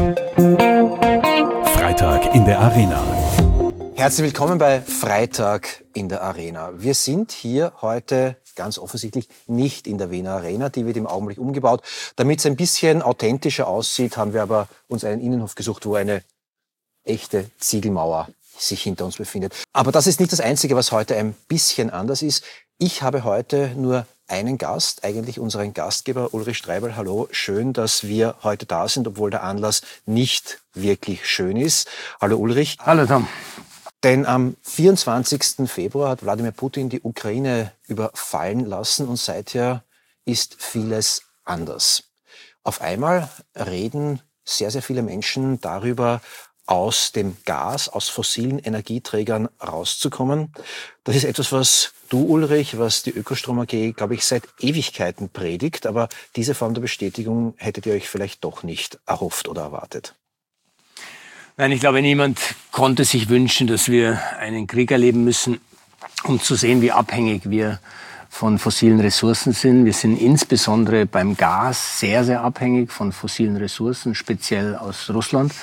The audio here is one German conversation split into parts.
Freitag in der Arena. Herzlich willkommen bei Freitag in der Arena. Wir sind hier heute ganz offensichtlich nicht in der Wiener Arena. Die wird im Augenblick umgebaut. Damit es ein bisschen authentischer aussieht, haben wir aber uns einen Innenhof gesucht, wo eine echte Ziegelmauer sich hinter uns befindet. Aber das ist nicht das Einzige, was heute ein bisschen anders ist. Ich habe heute nur einen Gast, eigentlich unseren Gastgeber Ulrich Streibel. Hallo, schön, dass wir heute da sind, obwohl der Anlass nicht wirklich schön ist. Hallo Ulrich. Hallo Tom. Denn am 24. Februar hat Wladimir Putin die Ukraine überfallen lassen und seither ist vieles anders. Auf einmal reden sehr, sehr viele Menschen darüber, aus dem Gas, aus fossilen Energieträgern rauszukommen. Das ist etwas, was du, Ulrich, was die Ökostrom AG, glaube ich, seit Ewigkeiten predigt. Aber diese Form der Bestätigung hättet ihr euch vielleicht doch nicht erhofft oder erwartet. Nein, ich glaube, niemand konnte sich wünschen, dass wir einen Krieg erleben müssen, um zu sehen, wie abhängig wir von fossilen Ressourcen sind. Wir sind insbesondere beim Gas sehr, sehr abhängig von fossilen Ressourcen, speziell aus Russland.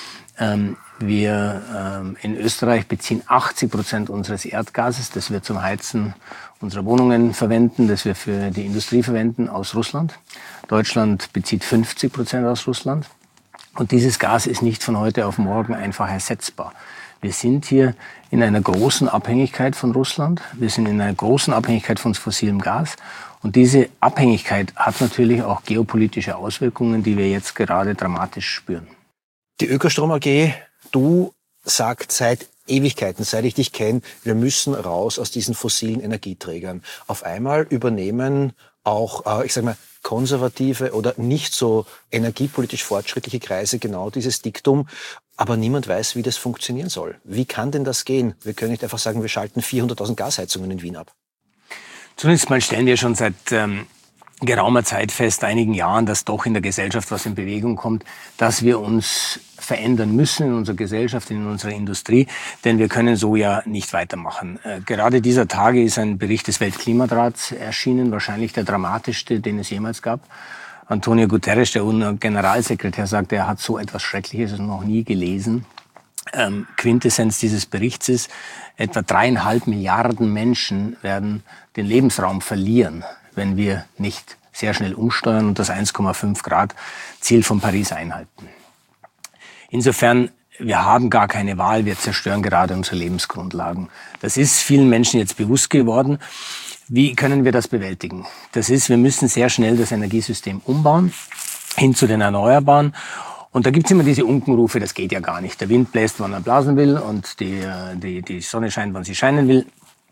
Wir in Österreich beziehen 80% unseres Erdgases, das wir zum Heizen unserer Wohnungen verwenden, das wir für die Industrie verwenden, aus Russland. Deutschland bezieht 50% aus Russland. Und dieses Gas ist nicht von heute auf morgen einfach ersetzbar. Wir sind hier in einer großen Abhängigkeit von Russland. Wir sind in einer großen Abhängigkeit von fossilem Gas. Und diese Abhängigkeit hat natürlich auch geopolitische Auswirkungen, die wir jetzt gerade dramatisch spüren. Die Ökostrom AG, du sagst seit Ewigkeiten, seit ich dich kenne, wir müssen raus aus diesen fossilen Energieträgern. Auf einmal übernehmen auch, ich sage mal, konservative oder nicht so energiepolitisch fortschrittliche Kreise genau dieses Diktum. Aber niemand weiß, wie das funktionieren soll. Wie kann denn das gehen? Wir können nicht einfach sagen, wir schalten 400.000 Gasheizungen in Wien ab. Zunächst mal stellen wir schon seit geraumer Zeit fest, einigen Jahren, dass doch in der Gesellschaft was in Bewegung kommt, dass wir uns verändern müssen in unserer Gesellschaft, in unserer Industrie, denn wir können so ja nicht weitermachen. Gerade dieser Tage ist ein Bericht des Weltklimarats erschienen, wahrscheinlich der dramatischste, den es jemals gab. Antonio Guterres, der UNO-Generalsekretär, sagt, er hat so etwas Schreckliches noch nie gelesen. Quintessenz dieses Berichts ist, etwa 3,5 Milliarden Menschen werden den Lebensraum verlieren, wenn wir nicht sehr schnell umsteuern und das 1,5 Grad Ziel von Paris einhalten. Insofern, wir haben gar keine Wahl, wir zerstören gerade unsere Lebensgrundlagen. Das ist vielen Menschen jetzt bewusst geworden. Wie können wir das bewältigen? Das ist, wir müssen sehr schnell das Energiesystem umbauen, hin zu den Erneuerbaren. Und da gibt's immer diese Unkenrufe, das geht ja gar nicht. Der Wind bläst, wann er blasen will und die Sonne scheint, wann sie scheinen will.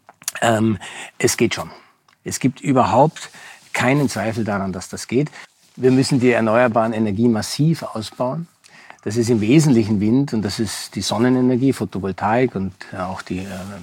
Es geht schon. Es gibt überhaupt keinen Zweifel daran, dass das geht. Wir müssen die erneuerbaren Energien massiv ausbauen. Das ist im Wesentlichen Wind und das ist die Sonnenenergie, Photovoltaik und auch die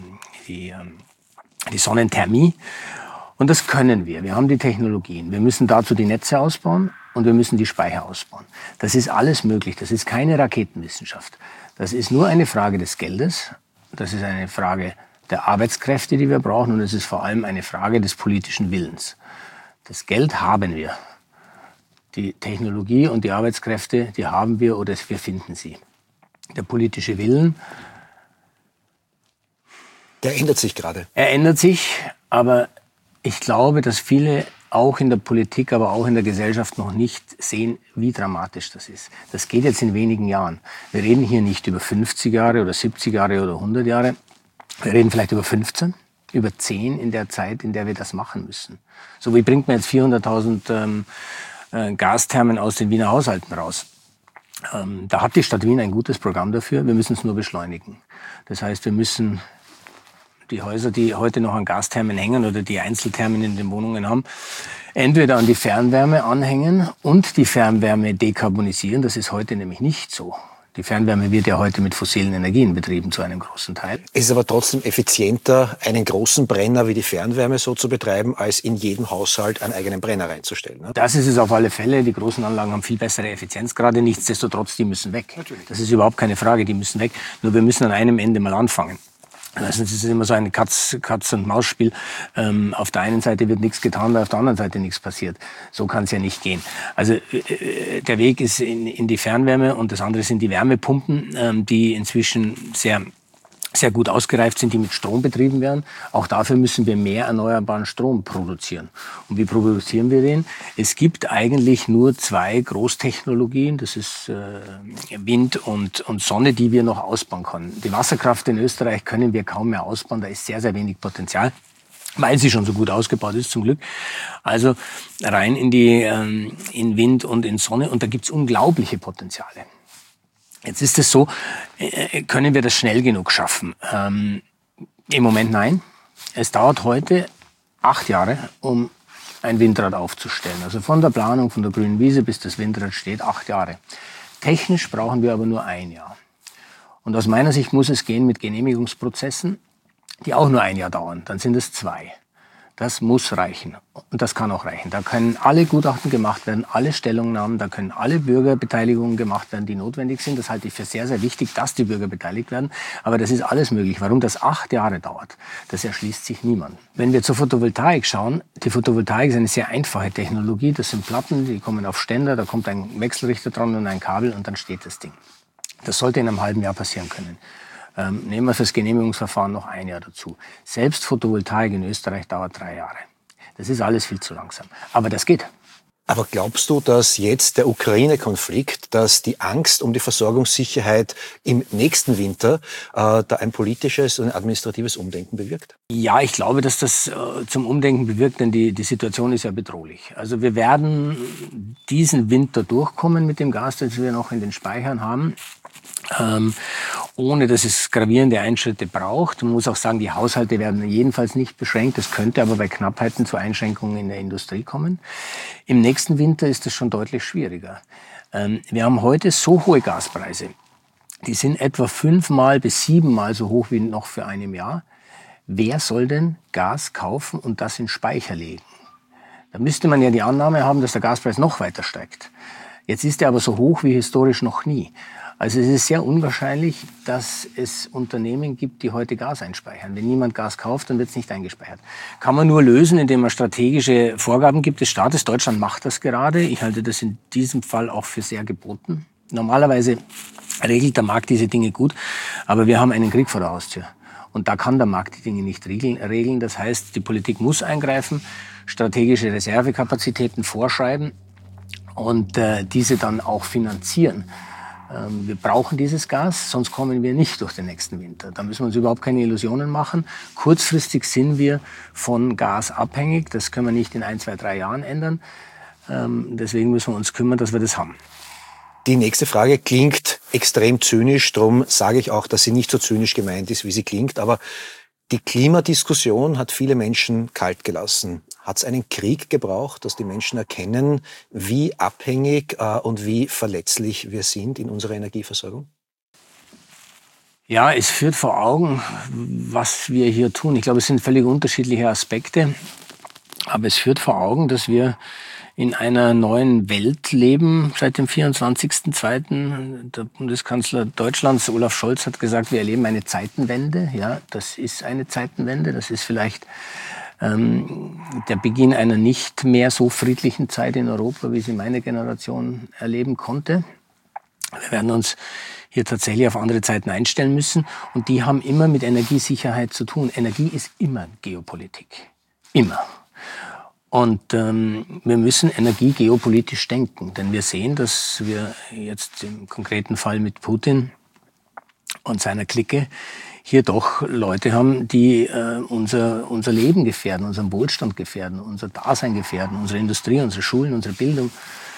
Sonnenthermie. Und das können wir. Wir haben die Technologien. Wir müssen dazu die Netze ausbauen und wir müssen die Speicher ausbauen. Das ist alles möglich. Das ist keine Raketenwissenschaft. Das ist nur eine Frage des Geldes. Das ist eine Frage der Arbeitskräfte, die wir brauchen. Und es ist vor allem eine Frage des politischen Willens. Das Geld haben wir. Die Technologie und die Arbeitskräfte, die haben wir oder wir finden sie. Der politische Willen, der ändert sich gerade. Er ändert sich, aber ich glaube, dass viele auch in der Politik, aber auch in der Gesellschaft noch nicht sehen, wie dramatisch das ist. Das geht jetzt in wenigen Jahren. Wir reden hier nicht über 50 Jahre oder 70 Jahre oder 100 Jahre. Wir reden vielleicht über 15, über 10 in der Zeit, in der wir das machen müssen. So, wie bringt man jetzt 400.000 Gasthermen aus den Wiener Haushalten raus? Da hat die Stadt Wien ein gutes Programm dafür. Wir müssen es nur beschleunigen. Das heißt, wir müssen die Häuser, die heute noch an Gasthermen hängen oder die Einzelthermen in den Wohnungen haben, entweder an die Fernwärme anhängen und die Fernwärme dekarbonisieren. Das ist heute nämlich nicht so. Die Fernwärme wird ja heute mit fossilen Energien betrieben, zu einem großen Teil. Es ist aber trotzdem effizienter, einen großen Brenner wie die Fernwärme so zu betreiben, als in jedem Haushalt einen eigenen Brenner reinzustellen. Ne? Das ist es auf alle Fälle. Die großen Anlagen haben viel bessere Effizienzgrade. Nichtsdestotrotz, die müssen weg. Natürlich. Das ist überhaupt keine Frage, die müssen weg. Nur wir müssen an einem Ende mal anfangen. Also es ist immer so ein Katz-und-Maus-Spiel. Auf der einen Seite wird nichts getan, weil auf der anderen Seite nichts passiert. So kann es ja nicht gehen. Also der Weg ist in die Fernwärme und das andere sind die Wärmepumpen, die inzwischen sehr gut ausgereift sind, die mit Strom betrieben werden. Auch dafür müssen wir mehr erneuerbaren Strom produzieren. Und wie produzieren wir den? Es gibt eigentlich nur 2 Großtechnologien, das ist Wind und Sonne, die wir noch ausbauen können. Die Wasserkraft in Österreich können wir kaum mehr ausbauen, da ist sehr, sehr wenig Potenzial, weil sie schon so gut ausgebaut ist, zum Glück. Also rein in Wind und in Sonne, und da gibt's unglaubliche Potenziale. Jetzt ist es so, können wir das schnell genug schaffen? Im Moment nein. Es dauert heute 8 Jahre, um ein Windrad aufzustellen. Also von der Planung, von der grünen Wiese bis das Windrad steht, 8 Jahre. Technisch brauchen wir aber nur 1 Jahr. Und aus meiner Sicht muss es gehen mit Genehmigungsprozessen, die auch nur 1 Jahr dauern. Dann sind es 2. Das muss reichen. Und das kann auch reichen. Da können alle Gutachten gemacht werden, alle Stellungnahmen, da können alle Bürgerbeteiligungen gemacht werden, die notwendig sind. Das halte ich für sehr, sehr wichtig, dass die Bürger beteiligt werden. Aber das ist alles möglich. Warum das 8 Jahre dauert, das erschließt sich niemand. Wenn wir zur Photovoltaik schauen, die Photovoltaik ist eine sehr einfache Technologie. Das sind Platten, die kommen auf Ständer, da kommt ein Wechselrichter dran und ein Kabel und dann steht das Ding. Das sollte in einem halben Jahr passieren können. Nehmen wir fürs Genehmigungsverfahren noch 1 Jahr dazu. Selbst Photovoltaik in Österreich dauert 3 Jahre. Das ist alles viel zu langsam. Aber das geht. Aber glaubst du, dass jetzt der Ukraine-Konflikt, dass die Angst um die Versorgungssicherheit im nächsten Winter da ein politisches und ein administratives Umdenken bewirkt? Ja, ich glaube, dass das zum Umdenken bewirkt, denn die Situation ist ja bedrohlich. Also wir werden diesen Winter durchkommen mit dem Gas, das wir noch in den Speichern haben. Ohne dass es gravierende Einschnitte braucht. Man muss auch sagen, die Haushalte werden jedenfalls nicht beschränkt. Es könnte aber bei Knappheiten zu Einschränkungen in der Industrie kommen. Im nächsten Winter ist es schon deutlich schwieriger. Wir haben heute so hohe Gaspreise. Die sind etwa 5-mal bis 7-mal so hoch wie noch vor einem Jahr. Wer soll denn Gas kaufen und das in Speicher legen? Da müsste man ja die Annahme haben, dass der Gaspreis noch weiter steigt. Jetzt ist er aber so hoch wie historisch noch nie. Also es ist sehr unwahrscheinlich, dass es Unternehmen gibt, die heute Gas einspeichern. Wenn niemand Gas kauft, dann wird es nicht eingespeichert. Kann man nur lösen, indem man strategische Vorgaben gibt des Staates. Deutschland macht das gerade. Ich halte das in diesem Fall auch für sehr geboten. Normalerweise regelt der Markt diese Dinge gut, aber wir haben einen Krieg vor der Haustür. Und da kann der Markt die Dinge nicht regeln. Das heißt, die Politik muss eingreifen, strategische Reservekapazitäten vorschreiben und diese dann auch finanzieren. Wir brauchen dieses Gas, sonst kommen wir nicht durch den nächsten Winter. Da müssen wir uns überhaupt keine Illusionen machen. Kurzfristig sind wir von Gas abhängig. Das können wir nicht in 1, 2, 3 Jahren ändern. Deswegen müssen wir uns kümmern, dass wir das haben. Die nächste Frage klingt extrem zynisch. Darum sage ich auch, dass sie nicht so zynisch gemeint ist, wie sie klingt. Aber die Klimadiskussion hat viele Menschen kalt gelassen. Hat es einen Krieg gebraucht, dass die Menschen erkennen, wie abhängig und wie verletzlich wir sind in unserer Energieversorgung? Ja, es führt vor Augen, was wir hier tun. Ich glaube, es sind völlig unterschiedliche Aspekte. Aber es führt vor Augen, dass wir in einer neuen Welt leben seit dem 24.02. Der Bundeskanzler Deutschlands, Olaf Scholz, hat gesagt, wir erleben eine Zeitenwende. Ja, das ist eine Zeitenwende. Das ist vielleicht der Beginn einer nicht mehr so friedlichen Zeit in Europa, wie sie meine Generation erleben konnte. Wir werden uns hier tatsächlich auf andere Zeiten einstellen müssen. Und die haben immer mit Energiesicherheit zu tun. Energie ist immer Geopolitik. Immer. Und wir müssen Energie geopolitisch denken. Denn wir sehen, dass wir jetzt im konkreten Fall mit Putin und seiner Clique hier doch Leute haben, die unser Leben gefährden, unseren Wohlstand gefährden, unser Dasein gefährden, unsere Industrie, unsere Schulen, unsere Bildung.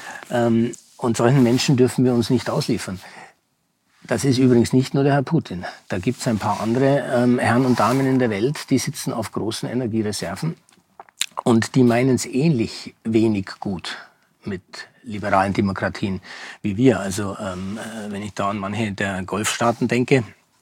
Und solchen Menschen dürfen wir uns nicht ausliefern. Das ist übrigens nicht nur der Herr Putin. Da gibt es ein paar andere Herren und Damen in der Welt, die sitzen auf großen Energiereserven und die meinen es ähnlich wenig gut mit liberalen Demokratien wie wir. Also wenn ich da an manche der Golfstaaten denke,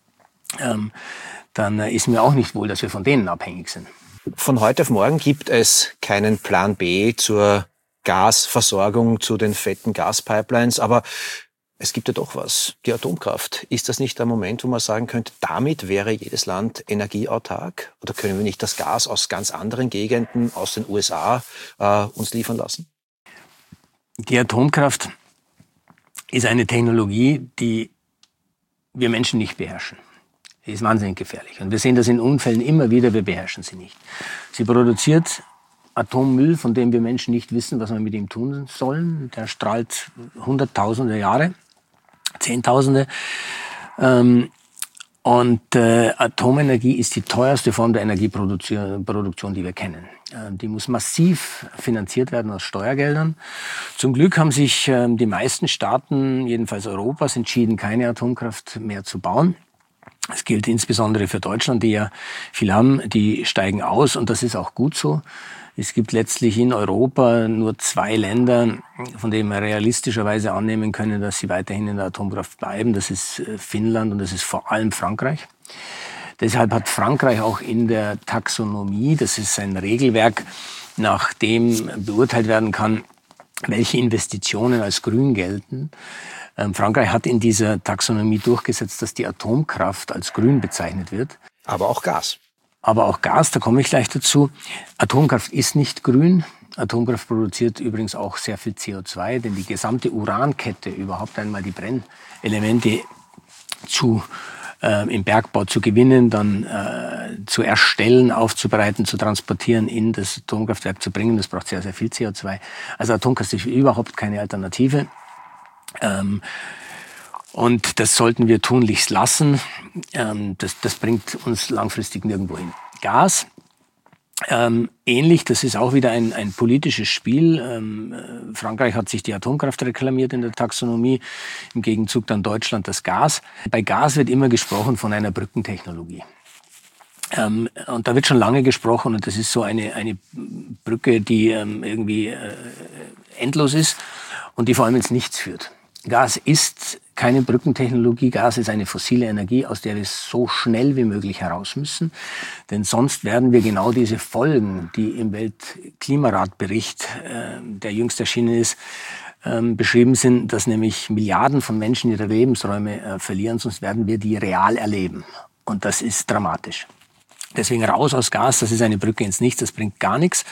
dann ist mir auch nicht wohl, dass wir von denen abhängig sind. Von heute auf morgen gibt es keinen Plan B zur Gasversorgung, zu den fetten Gaspipelines. Aber Es gibt ja doch was, die Atomkraft. Ist das nicht der Moment, wo man sagen könnte, damit wäre jedes Land energieautark? Oder können wir nicht das Gas aus ganz anderen Gegenden, aus den USA, uns liefern lassen? Die Atomkraft ist eine Technologie, die wir Menschen nicht beherrschen. Sie ist wahnsinnig gefährlich. Und wir sehen das in Unfällen immer wieder, wir beherrschen sie nicht. Sie produziert Atommüll, von dem wir Menschen nicht wissen, was wir mit ihm tun sollen. Der strahlt Hunderttausende Jahre, Zehntausende. Atomenergie ist die teuerste Form der Energieproduktion, die wir kennen. Die muss massiv finanziert werden aus Steuergeldern. Zum Glück haben sich die meisten Staaten, jedenfalls Europas, entschieden, keine Atomkraft mehr zu bauen. Das gilt insbesondere für Deutschland, die ja viel haben, die steigen aus und das ist auch gut so. Es gibt letztlich in Europa nur 2 Länder, von denen wir realistischerweise annehmen können, dass sie weiterhin in der Atomkraft bleiben. Das ist Finnland und das ist vor allem Frankreich. Deshalb hat Frankreich auch in der Taxonomie, das ist ein Regelwerk, nach dem beurteilt werden kann, welche Investitionen als grün gelten. Frankreich hat in dieser Taxonomie durchgesetzt, dass die Atomkraft als grün bezeichnet wird. Aber auch Gas. Aber auch Gas, da komme ich gleich dazu. Atomkraft ist nicht grün. Atomkraft produziert übrigens auch sehr viel CO2, denn die gesamte Urankette, überhaupt einmal die Brennelemente im Bergbau zu gewinnen, dann zu erstellen, aufzubereiten, zu transportieren, in das Atomkraftwerk zu bringen, das braucht sehr, sehr viel CO2. Also Atomkraft ist überhaupt keine Alternative. Und das sollten wir tunlichst lassen. Das bringt uns langfristig nirgendwo hin. Gas, ähnlich, das ist auch wieder ein politisches Spiel. Frankreich hat sich die Atomkraft reklamiert in der Taxonomie, im Gegenzug dann Deutschland das Gas. Bei Gas wird immer gesprochen von einer Brückentechnologie. Und da wird schon lange gesprochen und das ist so eine Brücke, die irgendwie endlos ist und die vor allem ins Nichts führt. Gas ist keine Brückentechnologie. Gas ist eine fossile Energie, aus der wir so schnell wie möglich heraus müssen. Denn sonst werden wir genau diese Folgen, die im Weltklimaratbericht, der jüngst erschienen ist, beschrieben sind, dass nämlich Milliarden von Menschen ihre Lebensräume verlieren, sonst werden wir die real erleben. Und das ist dramatisch. Deswegen raus aus Gas, das ist eine Brücke ins Nichts, das bringt gar nichts.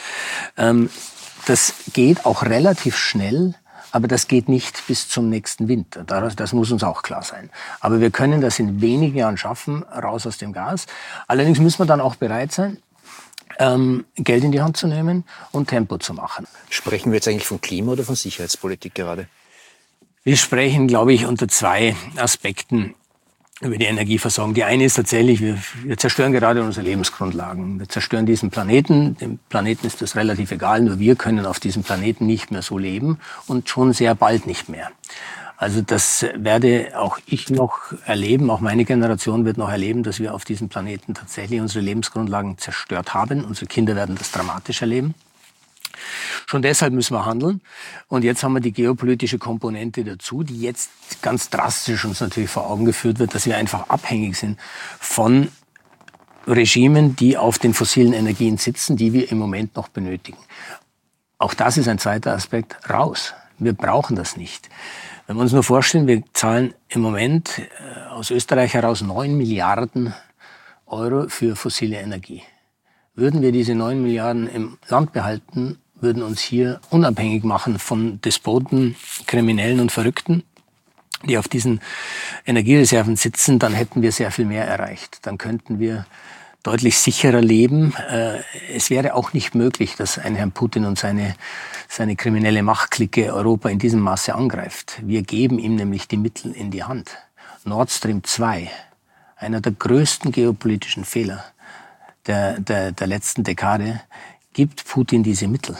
Das geht auch relativ schnell. Aber das geht nicht bis zum nächsten Winter. Das muss uns auch klar sein. Aber wir können das in wenigen Jahren schaffen, raus aus dem Gas. Allerdings müssen wir dann auch bereit sein, Geld in die Hand zu nehmen und Tempo zu machen. Sprechen wir jetzt eigentlich von Klima- oder von Sicherheitspolitik gerade? Wir sprechen, glaube ich, unter 2 Aspekten über die Energieversorgung. Die eine ist tatsächlich, wir zerstören gerade unsere Lebensgrundlagen. Wir zerstören diesen Planeten. Dem Planeten ist das relativ egal, nur wir können auf diesem Planeten nicht mehr so leben und schon sehr bald nicht mehr. Also das werde auch ich noch erleben, auch meine Generation wird noch erleben, dass wir auf diesem Planeten tatsächlich unsere Lebensgrundlagen zerstört haben. Unsere Kinder werden das dramatisch erleben. Schon deshalb müssen wir handeln. Und jetzt haben wir die geopolitische Komponente dazu, die jetzt ganz drastisch uns natürlich vor Augen geführt wird, dass wir einfach abhängig sind von Regimen, die auf den fossilen Energien sitzen, die wir im Moment noch benötigen. Auch das ist ein zweiter Aspekt. Raus. Wir brauchen das nicht. Wenn wir uns nur vorstellen, wir zahlen im Moment aus Österreich heraus 9 Milliarden Euro für fossile Energie. Würden wir diese 9 Milliarden im Land behalten, würden uns hier unabhängig machen von Despoten, Kriminellen und Verrückten, die auf diesen Energiereserven sitzen, dann hätten wir sehr viel mehr erreicht. Dann könnten wir deutlich sicherer leben. Es wäre auch nicht möglich, dass ein Herrn Putin und seine kriminelle Machtklicke Europa in diesem Maße angreift. Wir geben ihm nämlich die Mittel in die Hand. Nord Stream 2, einer der größten geopolitischen Fehler der letzten Dekade, gibt Putin diese Mittel.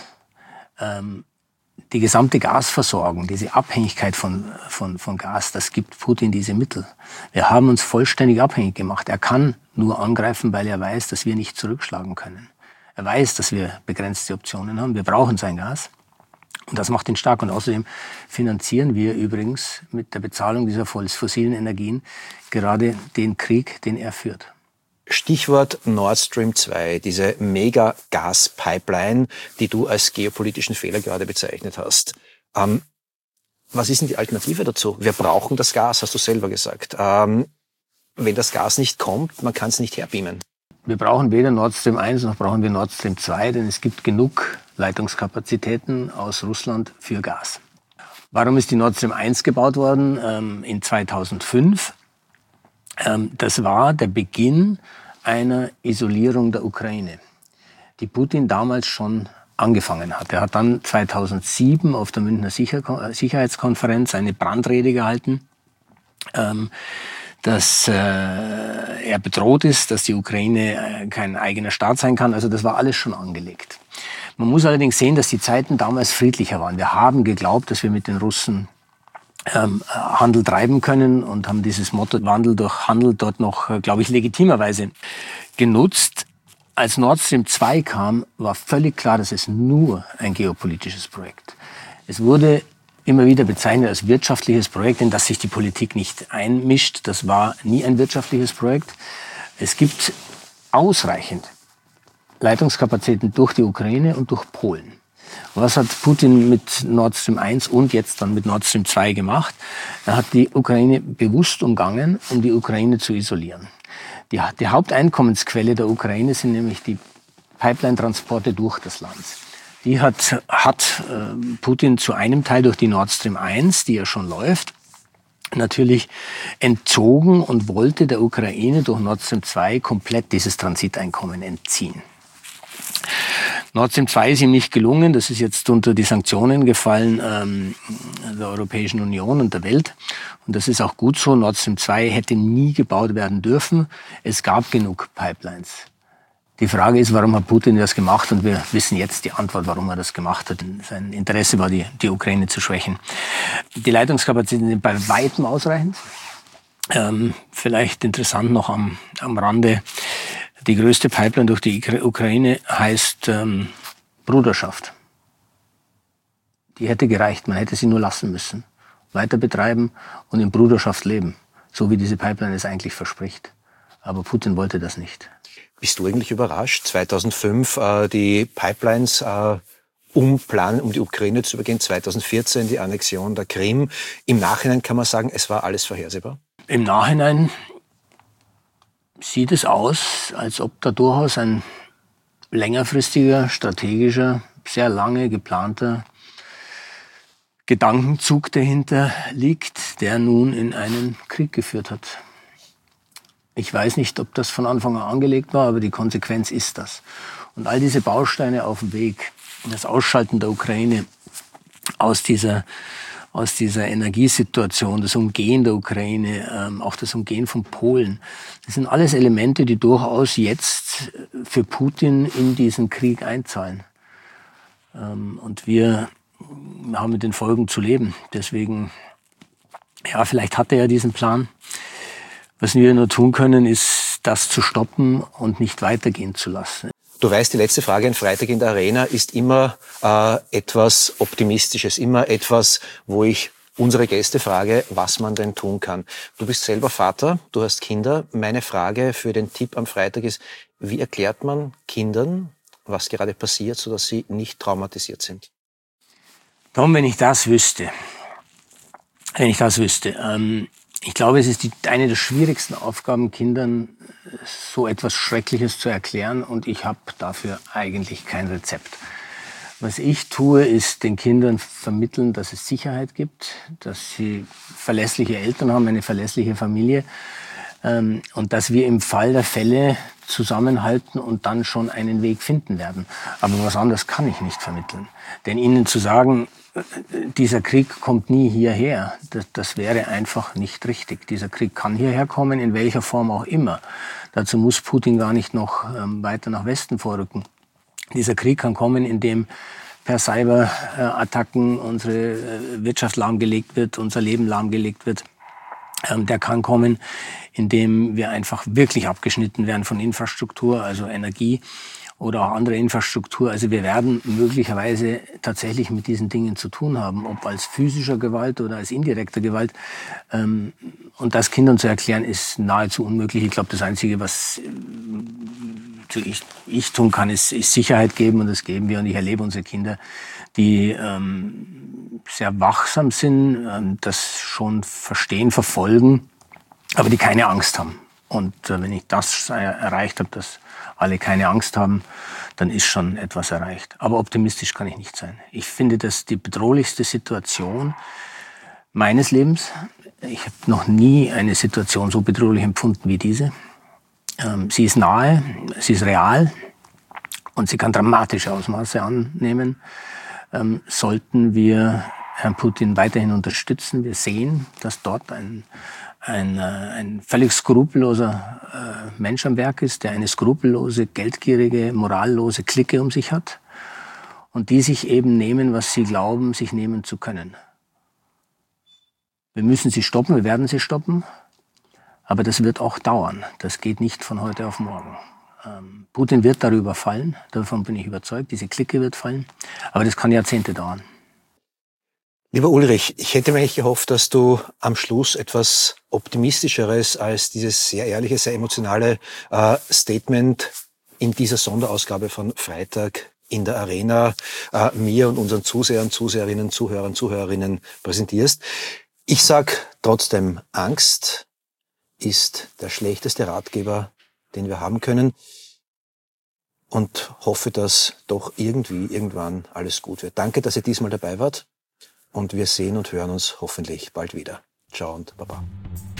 Die gesamte Gasversorgung, diese Abhängigkeit von Gas, das gibt Putin diese Mittel. Wir haben uns vollständig abhängig gemacht. Er kann nur angreifen, weil er weiß, dass wir nicht zurückschlagen können. Er weiß, dass wir begrenzte Optionen haben. Wir brauchen sein Gas. Und das macht ihn stark. Und außerdem finanzieren wir übrigens mit der Bezahlung dieser fossilen Energien gerade den Krieg, den er führt. Stichwort Nord Stream 2, diese Mega-Gas-Pipeline, die du als geopolitischen Fehler gerade bezeichnet hast. Was ist denn die Alternative dazu? Wir brauchen das Gas, hast du selber gesagt. Wenn das Gas nicht kommt, man kann es nicht herbeamen. Wir brauchen weder Nord Stream 1 noch brauchen wir Nord Stream 2, denn es gibt genug Leitungskapazitäten aus Russland für Gas. Warum ist die Nord Stream 1 gebaut worden in 2005? Das war der Beginn einer Isolierung der Ukraine, die Putin damals schon angefangen hat. Er hat dann 2007 auf der Münchner Sicherheitskonferenz eine Brandrede gehalten, dass er bedroht ist, dass die Ukraine kein eigener Staat sein kann. Also das war alles schon angelegt. Man muss allerdings sehen, dass die Zeiten damals friedlicher waren. Wir haben geglaubt, dass wir mit den Russen Handel treiben können und haben dieses Motto Wandel durch Handel dort noch, glaube ich, legitimerweise genutzt. Als Nord Stream 2 kam, war völlig klar, dass es nur ein geopolitisches Projekt. Es wurde immer wieder bezeichnet als wirtschaftliches Projekt, in das sich die Politik nicht einmischt. Das war nie ein wirtschaftliches Projekt. Es gibt ausreichend Leitungskapazitäten durch die Ukraine und durch Polen. Was hat Putin mit Nord Stream 1 und jetzt dann mit Nord Stream 2 gemacht? Er hat die Ukraine bewusst umgangen, um die Ukraine zu isolieren. Die Haupteinkommensquelle der Ukraine sind nämlich die Pipeline-Transporte durch das Land. Die hat Putin zu einem Teil durch die Nord Stream 1, die ja schon läuft, natürlich entzogen und wollte der Ukraine durch Nord Stream 2 komplett dieses Transiteinkommen entziehen. Nord Stream 2 ist ihm nicht gelungen. Das ist jetzt unter die Sanktionen gefallen der Europäischen Union und der Welt. Und das ist auch gut so. Nord Stream 2 hätte nie gebaut werden dürfen. Es gab genug Pipelines. Die Frage ist, warum hat Putin das gemacht? Und wir wissen jetzt die Antwort, warum er das gemacht hat. Sein Interesse war, die Ukraine zu schwächen. Die Leitungskapazitäten sind bei weitem ausreichend. Vielleicht interessant noch am Rande. Die größte Pipeline durch die Ukraine heißt Bruderschaft. Die hätte gereicht, man hätte sie nur lassen müssen. Weiter betreiben und in Bruderschaft leben, so wie diese Pipeline es eigentlich verspricht. Aber Putin wollte das nicht. Bist du eigentlich überrascht, 2005 die Pipelines umplanen, um die Ukraine zu übergehen, 2014 die Annexion der Krim. Im Nachhinein kann man sagen, es war alles vorhersehbar? Im Nachhinein sieht es aus, als ob da durchaus ein längerfristiger, strategischer, sehr lange geplanter Gedankenzug dahinter liegt, der nun in einen Krieg geführt hat. Ich weiß nicht, ob das von Anfang an angelegt war, aber die Konsequenz ist das. Und all diese Bausteine auf dem Weg, das Ausschalten der Ukraine aus dieser Energiesituation, das Umgehen der Ukraine, auch das Umgehen von Polen. Das sind alles Elemente, die durchaus jetzt für Putin in diesen Krieg einzahlen. Und wir haben mit den Folgen zu leben. Deswegen, ja, vielleicht hat er ja diesen Plan. Was wir nur tun können, ist, das zu stoppen und nicht weitergehen zu lassen. Du weißt, die letzte Frage an Freitag in der Arena ist immer etwas Optimistisches, immer etwas, wo ich unsere Gäste frage, was man denn tun kann. Du bist selber Vater, du hast Kinder. Meine Frage für den Tipp am Freitag ist, wie erklärt man Kindern, was gerade passiert, sodass sie nicht traumatisiert sind? Tom, wenn ich das wüsste. Ich glaube, es ist eine der schwierigsten Aufgaben, Kindern so etwas Schreckliches zu erklären, und ich habe dafür eigentlich kein Rezept. Was ich tue, ist den Kindern vermitteln, dass es Sicherheit gibt, dass sie verlässliche Eltern haben, eine verlässliche Familie, und dass wir im Fall der Fälle zusammenhalten und dann schon einen Weg finden werden. Aber was anderes kann ich nicht vermitteln. Denn ihnen zu sagen, dieser Krieg kommt nie hierher, das wäre einfach nicht richtig. Dieser Krieg kann hierher kommen, in welcher Form auch immer. Dazu muss Putin gar nicht noch weiter nach Westen vorrücken. Dieser Krieg kann kommen, indem per Cyberattacken unsere Wirtschaft lahmgelegt wird, unser Leben lahmgelegt wird. Der kann kommen, indem wir einfach wirklich abgeschnitten werden von Infrastruktur, also Energie oder auch andere Infrastruktur. Also wir werden möglicherweise tatsächlich mit diesen Dingen zu tun haben, ob als physischer Gewalt oder als indirekter Gewalt. Und das Kindern zu erklären, ist nahezu unmöglich. Ich glaube, das Einzige, was ich tun kann, ist Sicherheit geben, und das geben wir. Und ich erlebe unsere Kinder, die sehr wachsam sind, das schon verstehen, verfolgen, aber die keine Angst haben. Und wenn ich das erreicht habe, dass alle keine Angst haben, dann ist schon etwas erreicht. Aber optimistisch kann ich nicht sein. Ich finde, dass die bedrohlichste Situation meines Lebens, ich habe noch nie eine Situation so bedrohlich empfunden wie diese. Sie ist nahe, sie ist real und sie kann dramatische Ausmaße annehmen. Sollten wir Herrn Putin weiterhin unterstützen. Wir sehen, dass dort ein völlig skrupelloser Mensch am Werk ist, der eine skrupellose, geldgierige, morallose Clique um sich hat und die sich eben nehmen, was sie glauben, sich nehmen zu können. Wir müssen sie stoppen, wir werden sie stoppen, aber das wird auch dauern. Das geht nicht von heute auf morgen. Putin wird darüber fallen, davon bin ich überzeugt, diese Clique wird fallen, aber das kann Jahrzehnte dauern. Lieber Ulrich, ich hätte mir eigentlich gehofft, dass du am Schluss etwas Optimistischeres als dieses sehr ehrliche, sehr emotionale Statement in dieser Sonderausgabe von Freitag in der Arena mir und unseren Zusehern, Zuseherinnen, Zuhörern, Zuhörerinnen präsentierst. Ich sag trotzdem, Angst ist der schlechteste Ratgeber, den wir haben können, und hoffe, dass doch irgendwann alles gut wird. Danke, dass ihr diesmal dabei wart. Und wir sehen und hören uns hoffentlich bald wieder. Ciao und Baba.